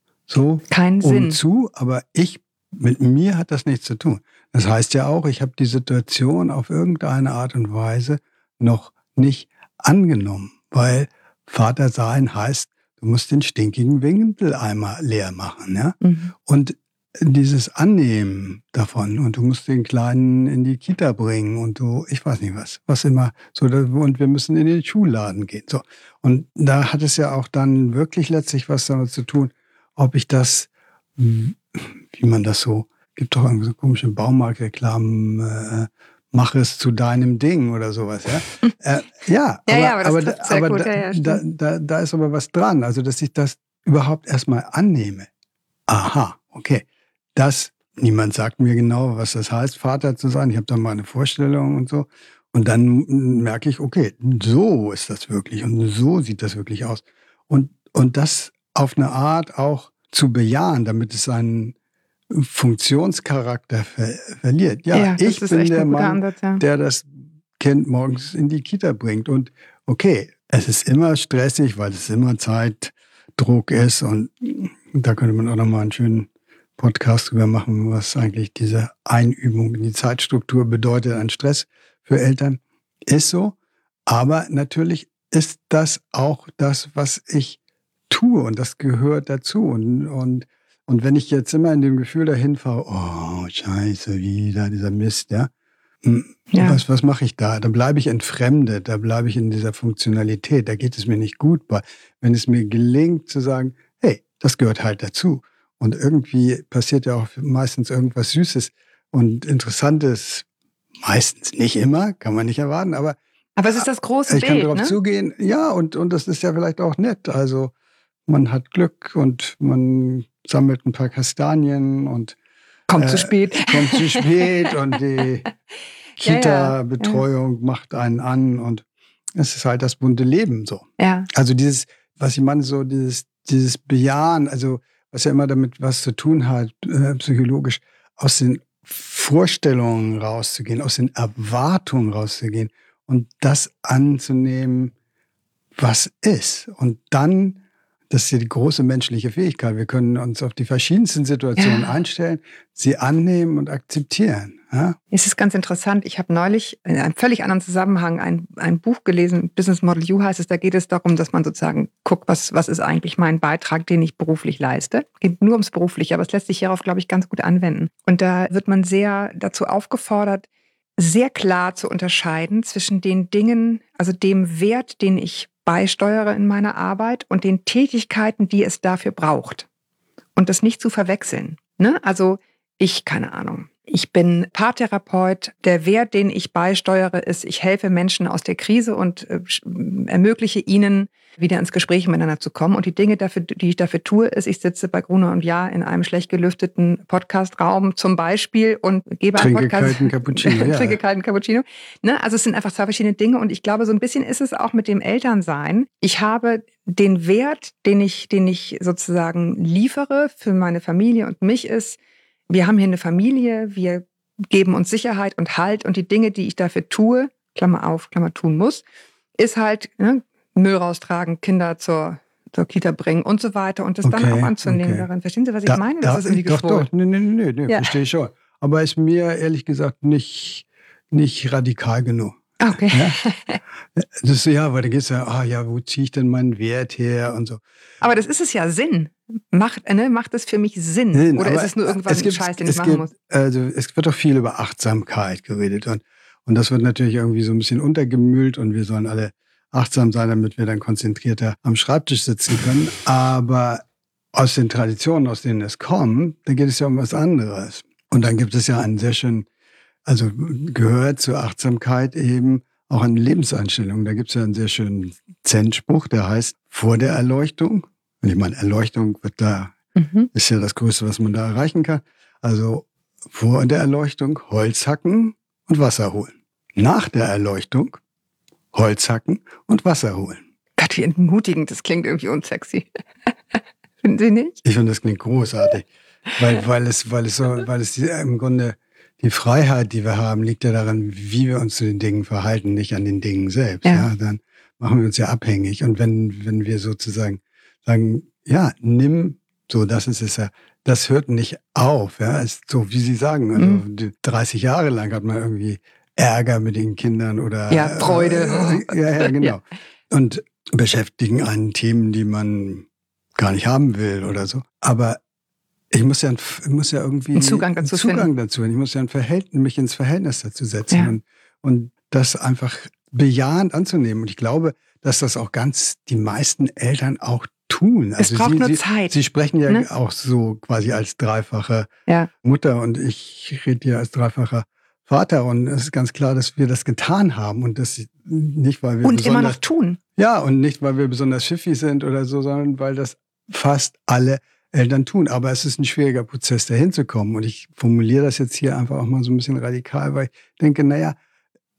so Keinen Sinn. um zu, aber ich, mit mir hat das nichts zu tun. Das heißt ja auch, ich habe die Situation auf irgendeine Art und Weise noch nicht angenommen, weil Vater sein heißt, du musst den stinkigen Windeleimer leer machen. Ja? Mhm. Und dieses Annehmen davon und du musst den Kleinen in die Kita bringen und du, ich weiß nicht was, was immer, so, und wir müssen in den Schulladen gehen. So. Und da hat es ja auch dann wirklich letztlich was damit zu tun, ob ich das, wie man das so, gibt doch irgendwie so komische Baumarktreklamen, äh, mach es zu deinem Ding oder sowas. Ja, äh, ja, Ja, aber, ja, aber das aber, trifft sehr aber gut, da, ja, ja, da, da, da ist aber was dran, also dass ich das überhaupt erstmal annehme. Aha, okay. Das, niemand sagt mir genau, was das heißt, Vater zu sein. Ich habe da mal eine Vorstellung und so. Und dann merke ich, okay, so ist das wirklich und so sieht das wirklich aus. Und, und das auf eine Art auch zu bejahen, damit es seinen Funktionscharakter ver verliert. Ja, Ja, das ich ist bin echt der ein guter Mann, Ansatz, ja. der das Kind morgens in die Kita bringt. Und okay, es ist immer stressig, weil es immer Zeitdruck ist. Und da könnte man auch nochmal einen schönen Podcast drüber machen, was eigentlich diese Einübung in die Zeitstruktur bedeutet an Stress für Eltern. Ist so. Aber natürlich ist das auch das, was ich tue. Und das gehört dazu. Und, und, und wenn ich jetzt immer in dem Gefühl dahin fahre, oh, scheiße, wieder dieser Mist, ja. Ja. Was, was mache ich da? Da bleibe ich entfremdet, da bleibe ich in dieser Funktionalität, da geht es mir nicht gut bei. Wenn es mir gelingt zu sagen, hey, das gehört halt dazu. Und irgendwie passiert ja auch meistens irgendwas Süßes und Interessantes. Meistens, nicht immer, kann man nicht erwarten, aber Aber es ist das große ich kann Bild, darauf ne? zugehen. Ja, und, und das ist ja vielleicht auch nett. Also man hat Glück und man sammelt ein paar Kastanien und Kommt äh, zu spät. kommt zu spät und die Ja, ja, Kita-Betreuung macht einen an und es ist halt das bunte Leben so. Ja, Also dieses, was ich meine, so dieses, dieses Bejahen, also was ja immer damit was zu tun hat, äh, psychologisch, aus den Vorstellungen rauszugehen, aus den Erwartungen rauszugehen und das anzunehmen, was ist. Und dann, das ist ja die große menschliche Fähigkeit, wir können uns auf die verschiedensten Situationen Ja. einstellen, sie annehmen und akzeptieren. Ja? es ist ganz interessant. Ich habe neulich in einem völlig anderen Zusammenhang ein, ein Buch gelesen, Business Model U heißt es, da geht es darum, dass man sozusagen guckt, was, was ist eigentlich mein Beitrag, den ich beruflich leiste. Geht nur ums Berufliche, aber es lässt sich hierauf, glaube ich, ganz gut anwenden. Und da wird man sehr dazu aufgefordert, sehr klar zu unterscheiden zwischen den Dingen, also dem Wert, den ich beisteuere in meiner Arbeit und den Tätigkeiten, die es dafür braucht. Und das nicht zu verwechseln. Ne? Also ich, keine Ahnung, ich bin Paartherapeut. Der Wert, den ich beisteuere, ist, ich helfe Menschen aus der Krise und äh, ermögliche ihnen, wieder ins Gespräch miteinander zu kommen. Und die Dinge, dafür, die ich dafür tue, ist, ich sitze bei Gruner und Jahr in einem schlecht gelüfteten Podcast-Raum zum Beispiel und gebe einen Trinke Podcast. kalten Cappuccino, ja. Trinke kalten Cappuccino. Ne? Also es sind einfach zwei verschiedene Dinge. Und ich glaube, so ein bisschen ist es auch mit dem Elternsein. Ich habe den Wert, den ich, den ich sozusagen liefere für meine Familie und mich ist, wir haben hier eine Familie, wir geben uns Sicherheit und Halt und die Dinge, die ich dafür tue, Klammer auf, Klammer tun muss, ist halt ne, Müll raustragen, Kinder zur, zur Kita bringen und so weiter und das Okay, dann auch anzunehmen okay. darin. Verstehen Sie, was ich Da- meine? da- Das ist irgendwie Doch, geschwurbelt. doch, nee, nee, nee, nee, Ja. verstehe ich schon. Aber ist mir ehrlich gesagt nicht, nicht radikal genug. Ah, okay. Ja? Das ist, ja, weil da geht es ja, ah ja, wo ziehe ich denn meinen Wert her und so. Aber das ist es ja Sinn. Macht, ne, macht es für mich Sinn? Nein, Oder ist aber es nur irgendwas es gibt- Scheiß, den es ich machen gibt, muss? Also es wird doch viel über Achtsamkeit geredet und, und das wird natürlich irgendwie so ein bisschen untergemüllt und wir sollen alle achtsam sein, damit wir dann konzentrierter am Schreibtisch sitzen können. Aber aus den Traditionen, aus denen es kommt, da geht es ja um was anderes. Und dann gibt es ja einen sehr schönen, also gehört zur Achtsamkeit eben auch eine Lebenseinstellung. Da gibt es ja einen sehr schönen Zen-Spruch, der heißt, vor der Erleuchtung, und ich meine, Erleuchtung wird da, Mhm. ist ja das Größte, was man da erreichen kann. Also vor der Erleuchtung Holz hacken und Wasser holen. Nach der Erleuchtung Holz hacken und Wasser holen. Gott, wie entmutigend, das klingt irgendwie unsexy. Finden Sie nicht? Ich finde, das klingt großartig, weil, weil es, weil es so, weil es die, im Grunde die Freiheit, die wir haben, liegt ja daran, wie wir uns zu den Dingen verhalten, nicht an den Dingen selbst. Ja. Ja. Dann machen wir uns ja abhängig. Und wenn, wenn wir sozusagen sagen, ja, nimm, so, das ist es ja, das hört nicht auf, ja, ist so, wie Sie sagen, also Mhm. die dreißig Jahre lang hat man irgendwie Ärger mit den Kindern oder Ja, Freude. Äh, ja, ja, genau. Ja. Und beschäftigen einen Themen, die man gar nicht haben will oder so. Aber ich muss ja, ein, ich muss ja irgendwie Einen Zugang dazu einen Zugang finden. dazu. Ich muss ja ein Verhältnis, mich ins Verhältnis dazu setzen Ja. und, und das einfach bejahend anzunehmen. Und ich glaube, dass das auch ganz die meisten Eltern auch tun. Es braucht Sie, nur Sie, Zeit. Sie sprechen ja ne? auch so quasi als dreifache Ja. Mutter und ich rede ja als dreifacher Vater und es ist ganz klar, dass wir das getan haben und das nicht, weil wir Und immer besonders noch tun. ja, und nicht, weil wir besonders pfiffig sind oder so, sondern weil das fast alle Eltern tun. Aber es ist ein schwieriger Prozess, dahin zu kommen. Und ich formuliere das jetzt hier einfach auch mal so ein bisschen radikal, weil ich denke, naja,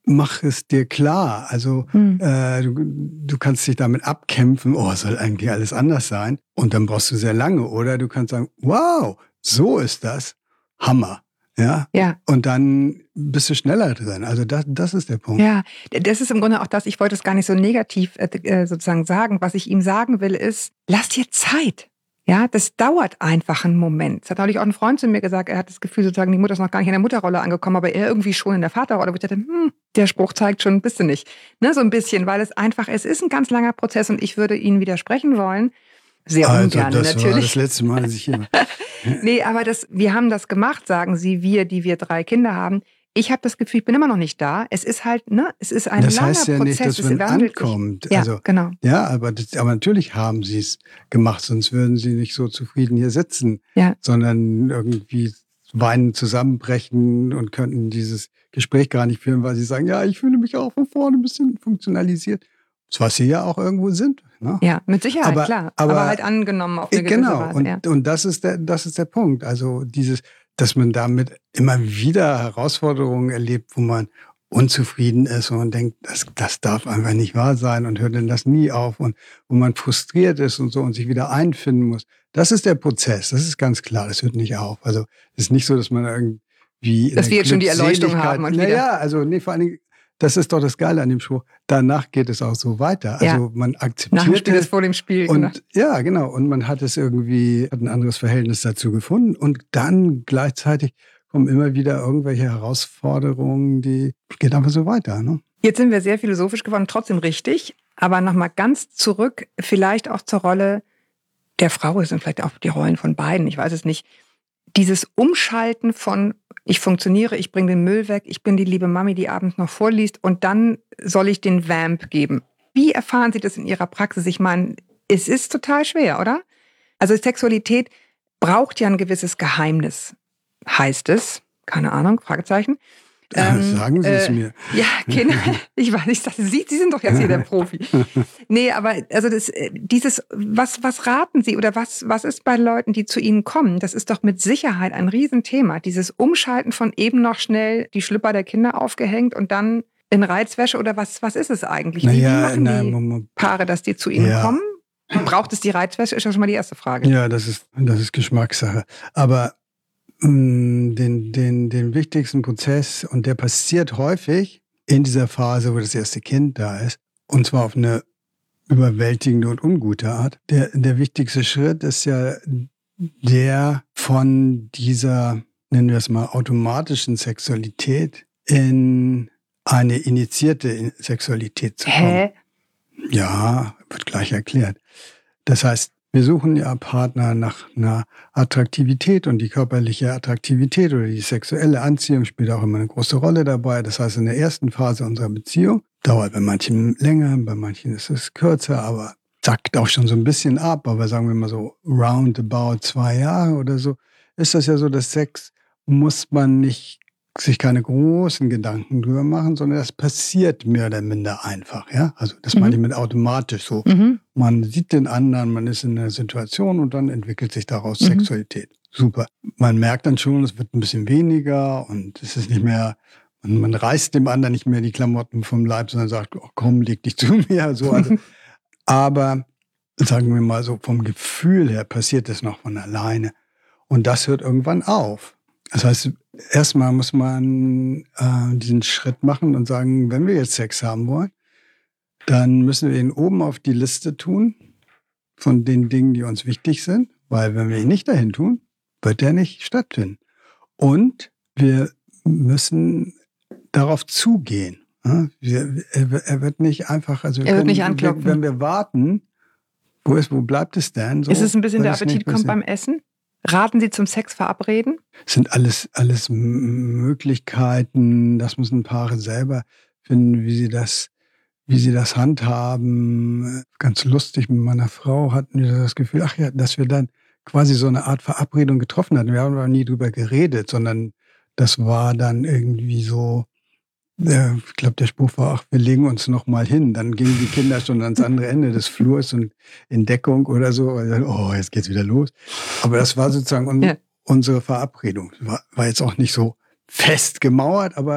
mach es dir klar. Also Hm. äh, du, du kannst dich damit abkämpfen, oh, soll eigentlich alles anders sein. Und dann brauchst du sehr lange. Oder du kannst sagen, wow, so ist das. Hammer. Ja. Ja. Und dann bist du schneller drin. Also das, das ist der Punkt. Ja, das ist im Grunde auch das, ich wollte es gar nicht so negativ äh, sozusagen sagen. Was ich ihm sagen will, ist, lass dir Zeit. Ja, das dauert einfach einen Moment. Das hat neulich auch ein Freund zu mir gesagt, er hat das Gefühl, sozusagen, die Mutter ist noch gar nicht in der Mutterrolle angekommen, aber er irgendwie schon in der Vaterrolle. Wo ich dachte, hm, der Spruch zeigt schon, bist du nicht. Ne, so ein bisschen, weil es einfach, es ist ein ganz langer Prozess und ich würde Ihnen widersprechen wollen. Sehr Also ungern das natürlich. war das letzte Mal, dass ich hier war. Nee, aber das, wir haben das gemacht, sagen Sie, wir, die wir drei Kinder haben. Ich habe das Gefühl, ich bin immer noch nicht da. Es ist halt, ne, es ist ein Das langer heißt ja Prozess. nicht, dass es man wandelt sich. ankommt. Ja, Also, genau. ja, aber, das, aber natürlich haben sie es gemacht, sonst würden sie nicht so zufrieden hier sitzen, Ja. sondern irgendwie weinen, zusammenbrechen und könnten dieses Gespräch gar nicht führen, weil sie sagen, ja, ich fühle mich auch von vorne ein bisschen funktionalisiert. Das, was sie ja auch irgendwo sind. Ne? Ja, mit Sicherheit, Aber- klar. Aber, aber- halt angenommen auf eine gewisse Genau, Weise. und, ja. und das ist der, das ist der Punkt. Also dieses, dass man damit immer wieder Herausforderungen erlebt, wo man unzufrieden ist und man denkt, das, das darf einfach nicht wahr sein und hört denn das nie auf und wo man frustriert ist und so und sich wieder einfinden muss. Das ist der Prozess, das ist ganz klar, das hört nicht auf. Also es ist nicht so, dass man irgendwie in Dass der wir jetzt schon die Erleuchtung Glückseligkeit- haben und Naja, wieder- also nee, vor allen Dingen, das ist doch das Geile an dem Spruch. Danach geht es auch so weiter. Ja. Also man Nach dem akzeptiert Spiel es ist vor dem Spiel. genau. und ja, genau. Und man hat es irgendwie, hat ein anderes Verhältnis dazu gefunden. Und dann gleichzeitig kommen immer wieder irgendwelche Herausforderungen, die geht einfach so weiter. Ne? Jetzt sind wir sehr philosophisch geworden, trotzdem richtig. Aber nochmal ganz zurück, vielleicht auch zur Rolle der Frau, es sind vielleicht auch die Rollen von beiden, ich weiß es nicht. Dieses Umschalten von, ich funktioniere, ich bringe den Müll weg, ich bin die liebe Mami, die abends noch vorliest und dann soll ich den Vamp geben. Wie erfahren Sie das in Ihrer Praxis? Ich meine, es ist total schwer, oder? Also Sexualität braucht ja ein gewisses Geheimnis, heißt es. Keine Ahnung, Fragezeichen. Ähm, Sagen Sie es äh, mir. Ja, Kinder, ich weiß nicht, Sie, Sie sind doch jetzt hier der Profi. Nee, aber also das, dieses, was, was raten Sie oder was, was ist bei Leuten, die zu Ihnen kommen? Das ist doch mit Sicherheit ein Riesenthema. Dieses Umschalten von eben noch schnell die Schlüpper der Kinder aufgehängt und dann in Reizwäsche oder was, was ist es eigentlich? Wie, Naja, wie machen na, die Moment. Paare, dass die zu Ihnen Ja. kommen? Braucht es die Reizwäsche? Ist ja schon mal die erste Frage. Ja, das ist, das ist Geschmackssache. Aber mh, den, den, den wichtigsten Prozess, und der passiert häufig in dieser Phase, wo das erste Kind da ist, und zwar auf eine überwältigende und ungute Art. Der, der wichtigste Schritt ist ja der von dieser, nennen wir es mal, automatischen Sexualität in eine initiierte Sexualität zu kommen. Hä? Ja, wird gleich erklärt. Das heißt, wir suchen ja Partner nach einer Attraktivität und die körperliche Attraktivität oder die sexuelle Anziehung spielt auch immer eine große Rolle dabei. Das heißt, in der ersten Phase unserer Beziehung, dauert bei manchen länger, bei manchen ist es kürzer, aber zackt auch schon so ein bisschen ab. Aber sagen wir mal so roundabout zwei Jahre oder so, ist das ja so, dass Sex muss man nicht sich keine großen Gedanken drüber machen, sondern das passiert mehr oder minder einfach. Ja? Also das Mhm. meine ich mit automatisch so. Mhm. Man sieht den anderen, man ist in einer Situation und dann entwickelt sich daraus Mhm. Sexualität. Super. Man merkt dann schon, es wird ein bisschen weniger und es ist nicht mehr, man, man reißt dem anderen nicht mehr die Klamotten vom Leib, sondern sagt, oh, komm, leg dich zu mir. So, also. Aber sagen wir mal so, vom Gefühl her passiert es noch von alleine. Und das hört irgendwann auf. Das heißt, erstmal muss man äh, diesen Schritt machen und sagen, wenn wir jetzt Sex haben wollen, dann müssen wir ihn oben auf die Liste tun von den Dingen, die uns wichtig sind. Weil wenn wir ihn nicht dahin tun, wird er nicht stattfinden. Und wir müssen darauf zugehen. Ja? Wir, er, er wird nicht einfach, also wir Er wird können, nicht anklopfen. Wenn wir warten, wo, ist, wo bleibt es denn? So, Ist es ein bisschen wird der es nicht Appetit kommt passieren. beim Essen? Raten Sie zum Sex verabreden? Es sind alles, alles M- Möglichkeiten, das müssen Paare selber finden, wie sie das, wie sie das handhaben. Ganz lustig, mit meiner Frau hatten wir das Gefühl, ach ja, dass wir dann quasi so eine Art Verabredung getroffen hatten. Wir haben aber nie drüber geredet, sondern das war dann irgendwie so, äh, ich glaube, der Spruch war, ach, wir legen uns noch mal hin. Dann gingen die Kinder schon ans andere Ende des Flurs und in Deckung oder so. Und dann, oh, jetzt geht's wieder los. Aber das war sozusagen un- Ja. unsere Verabredung. War, war jetzt auch nicht so fest gemauert, aber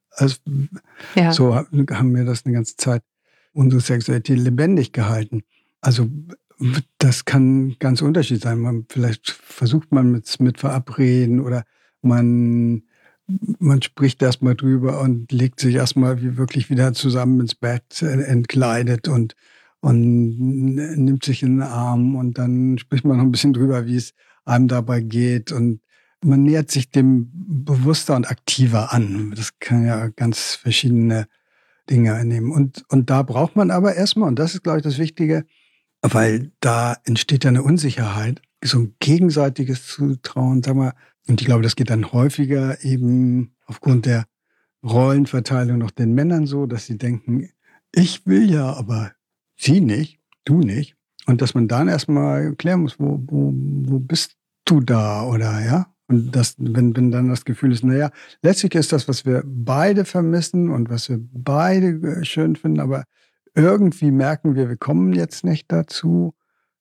also, Ja. so haben wir das eine ganze Zeit, unsere Sexualität lebendig gehalten. Also das kann ganz unterschiedlich sein. Man, vielleicht versucht man mit, mit Verabreden oder man, man spricht erstmal drüber und legt sich erstmal wie wirklich wieder zusammen ins Bett, entkleidet und, und nimmt sich in den Arm und dann spricht man noch ein bisschen drüber, wie es einem dabei geht und man nähert sich dem bewusster und aktiver an. Das kann ja ganz verschiedene Dinge nehmen. Und, und da braucht man aber erstmal, und das ist, glaube ich, das Wichtige, weil da entsteht ja eine Unsicherheit, so ein gegenseitiges Zutrauen, sag mal, und ich glaube, das geht dann häufiger eben aufgrund der Rollenverteilung noch den Männern so, dass sie denken, ich will ja, aber sie nicht, du nicht. Und dass man dann erstmal klären muss, wo, wo, wo bist du da oder ja? Und das, wenn, wenn dann das Gefühl ist, naja, letztlich ist das, was wir beide vermissen und was wir beide schön finden, aber irgendwie merken wir, wir kommen jetzt nicht dazu,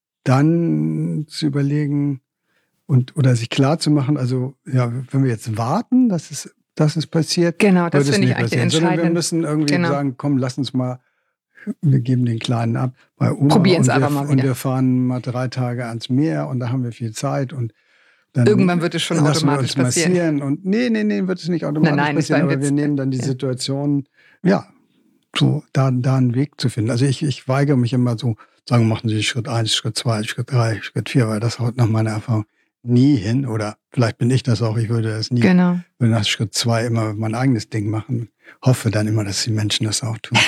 dann zu überlegen und oder sich klar zu machen, also ja, wenn wir jetzt warten, dass es, dass es passiert, Genau, das wird es finde ich nicht eigentlich den passieren, sondern wir entscheidenden. müssen irgendwie Genau. sagen, komm, lass uns mal, wir geben den Kleinen ab bei Oma Probieren's und, wir, aber mal und wieder. wir fahren mal drei Tage ans Meer und da haben wir viel Zeit und dann Irgendwann wird es schon lassen wir automatisch uns passieren. massieren und nee, nee, nee, wird es nicht automatisch Nein, nein, das war passieren, ein aber wir Witz. nehmen dann die Ja. Situation, ja, so da, da einen Weg zu finden. Also ich, ich weigere mich immer so, sagen, machen Sie Schritt eins, Schritt zwei, Schritt drei, Schritt vier, weil das haut nach meiner Erfahrung nie hin. Oder vielleicht bin ich das auch, ich würde das nie, Genau. würde nach Schritt zwei immer mein eigenes Ding machen. Hoffe dann immer, dass die Menschen das auch tun.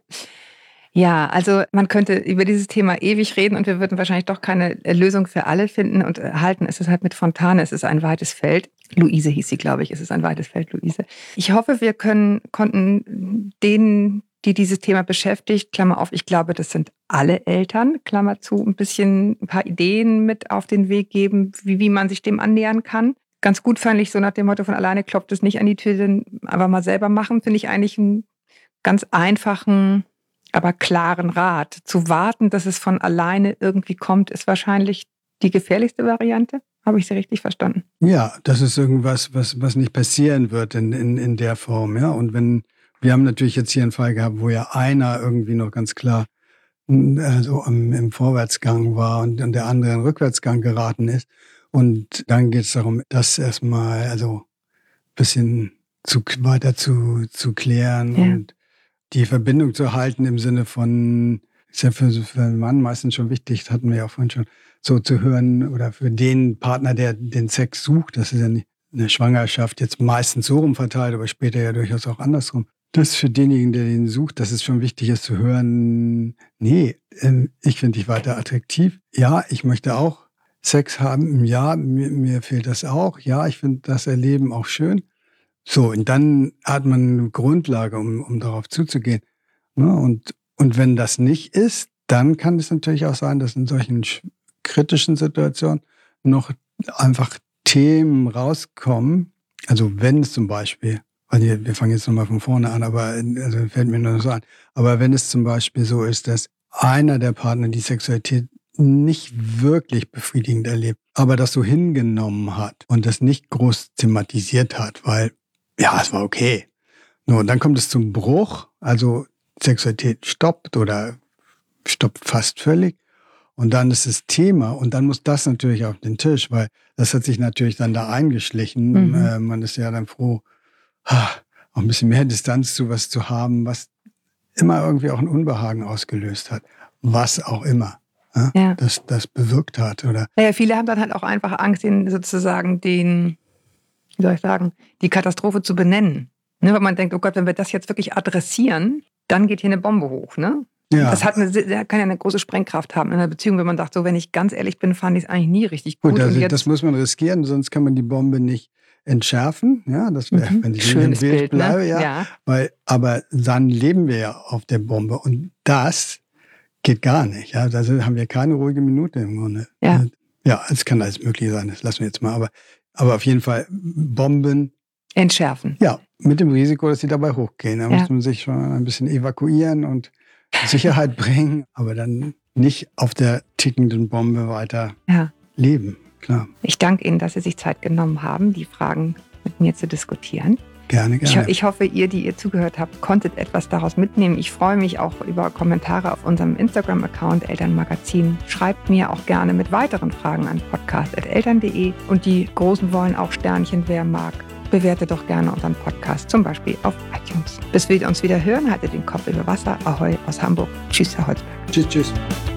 Ja, also man könnte über dieses Thema ewig reden und wir würden wahrscheinlich doch keine Lösung für alle finden und halten. Es ist halt mit Fontane, es ist ein weites Feld. Luise hieß sie, glaube ich. Es ist ein weites Feld, Luise. Ich hoffe, wir können, konnten denen, die dieses Thema beschäftigt, Klammer auf, ich glaube, das sind alle Eltern, Klammer zu, ein bisschen ein paar Ideen mit auf den Weg geben, wie, wie man sich dem annähern kann. Ganz gut fand ich so nach dem Motto, von alleine klopft es nicht an die Tür, denn einfach mal selber machen, finde ich eigentlich einen ganz einfachen, aber klaren Rat. Zu warten, dass es von alleine irgendwie kommt, ist wahrscheinlich die gefährlichste Variante. Habe ich Sie richtig verstanden? Ja, das ist irgendwas, was, was nicht passieren wird in, in, in der Form. Ja? Und wenn, wir haben natürlich jetzt hier einen Fall gehabt, wo ja einer irgendwie noch ganz klar also im, im Vorwärtsgang war und, und der andere in den Rückwärtsgang geraten ist. Und dann geht es darum, das erstmal also ein bisschen zu, weiter zu, zu klären Ja. und die Verbindung zu halten im Sinne von, ist ja für, für einen Mann meistens schon wichtig, das hatten wir ja vorhin schon, so zu hören oder für den Partner, der den Sex sucht, das ist ja nicht eine Schwangerschaft jetzt meistens so rum verteilt, aber später ja durchaus auch andersrum. Das für denjenigen, der den sucht, dass es schon wichtig ist zu hören, nee, ich finde dich weiter attraktiv. Ja, ich möchte auch Sex haben. Ja, mir, mir fehlt das auch. Ja, ich finde das Erleben auch schön. So, und dann hat man eine Grundlage, um, um darauf zuzugehen. Ja, und, und wenn das nicht ist, dann kann es natürlich auch sein, dass in solchen kritischen Situationen noch einfach Themen rauskommen. Also wenn es zum Beispiel, also wir fangen jetzt nochmal von vorne an, aber also fällt mir nur so an. Aber wenn es zum Beispiel so ist, dass einer der Partner die Sexualität nicht wirklich befriedigend erlebt, aber das so hingenommen hat und das nicht groß thematisiert hat, weil ja, es war okay. Nur, und dann kommt es zum Bruch, also Sexualität stoppt oder stoppt fast völlig. Und dann ist es Thema und dann muss das natürlich auf den Tisch, weil das hat sich natürlich dann da eingeschlichen. Mhm. Äh, man ist ja dann froh, ah, auch ein bisschen mehr Distanz zu was zu haben, was immer irgendwie auch ein Unbehagen ausgelöst hat. Was auch immer. Ja, Ja. das, das bewirkt hat. Oder Naja, viele haben dann halt auch einfach Angst, den sozusagen den, wie soll ich sagen, die Katastrophe zu benennen. Ne, weil man denkt, oh Gott, wenn wir das jetzt wirklich adressieren, dann geht hier eine Bombe hoch. Ne? ja, Das hat eine, das kann ja eine große Sprengkraft haben in einer Beziehung, wenn man sagt, so, wenn ich ganz ehrlich bin, fand ich es eigentlich nie richtig gut. gut, also und jetzt, das muss man riskieren, sonst kann man die Bombe nicht entschärfen. Ja, das wäre, Mhm. wenn ich Schönes in dem Bild Bild, bleibe, ne? ja. Ja. Weil, aber dann leben wir ja auf der Bombe und das geht gar nicht. Ja, da haben wir keine ruhige Minute im Grunde. Ja. Ja, es kann alles möglich sein, das lassen wir jetzt mal. Aber, aber auf jeden Fall Bomben, Entschärfen. ja, mit dem Risiko, dass sie dabei hochgehen. Da Ja. muss man sich schon ein bisschen evakuieren und Sicherheit bringen, aber dann nicht auf der tickenden Bombe weiter Ja. leben. Klar. Ich danke Ihnen, dass Sie sich Zeit genommen haben, die Fragen mit mir zu diskutieren. Gerne, Ich, gerne. ich hoffe, ihr, die ihr zugehört habt, konntet etwas daraus mitnehmen. Ich freue mich auch über Kommentare auf unserem Instagram-Account Elternmagazin. Schreibt mir auch gerne mit weiteren Fragen an podcast at eltern punkt de. Und die Großen wollen auch Sternchen, wer mag. Bewertet doch gerne unseren Podcast, zum Beispiel auf iTunes. Bis wir uns wieder hören, haltet den Kopf über Wasser. Ahoi aus Hamburg. Tschüss, Herr Holzberg. Tschüss, tschüss.